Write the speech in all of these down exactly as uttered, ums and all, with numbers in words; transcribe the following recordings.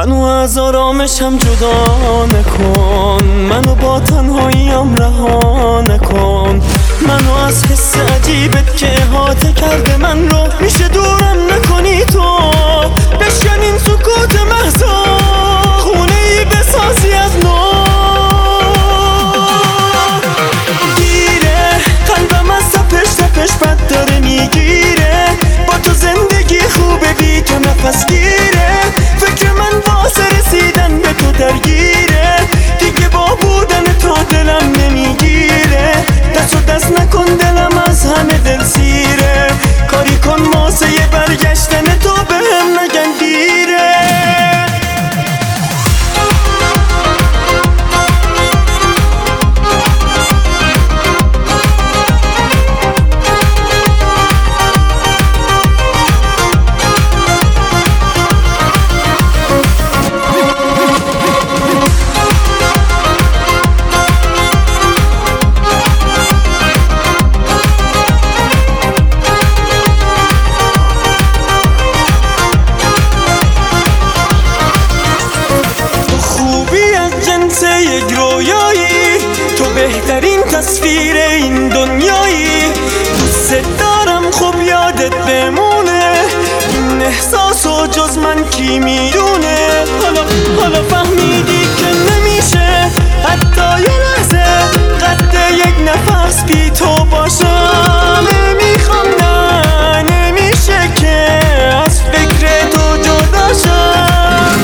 منو از آرامشم جدا نکن، منو با تنهاییم رها نکن، منو از حس عجیبت که احاطه کرده من رو میشه دورم نکنی تو. بشکن این سکوت محضا، خونه ای بسازی از نو. گیره قلبم از سپش سپش بد داره میگیره، با تو زندگی خوبه بی تو نفس گیره. فکر من واسه رسیدن به تو درگیره، دیگه با بودن تو دلم نمیگیره. دست و دست نکن دلم از همه دل سیره، کاری کن واسه یه برگشتن تو به هم نگن دیره. یک رویایی تو بهترین تصویر این دنیایی. دوست دارم خوب یادت بمونه، این احساسو جز من کی میدونه. حالا حالا فهمیدی که نمیشه حتی یه لحظه قد یک نفس بی تو باشم. نمیخوام نه نمیشه که از فکر تو جدا شم.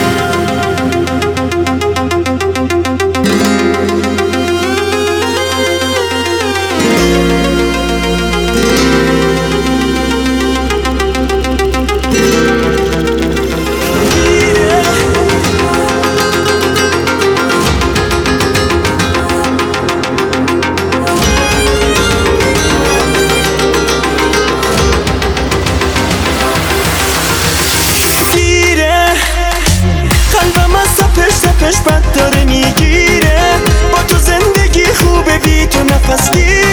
قلبم از سپش سپش بد داره میگیره، با تو زندگی خوبه بی تو نفس گیره.